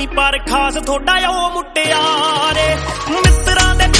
ਨੀ ਪਰ ਖਾਸ ਥੋੜਾ ਉਹ ਮੁਟਿਆਰੇ ਮਿੱਤਰਾਂ ਦੇ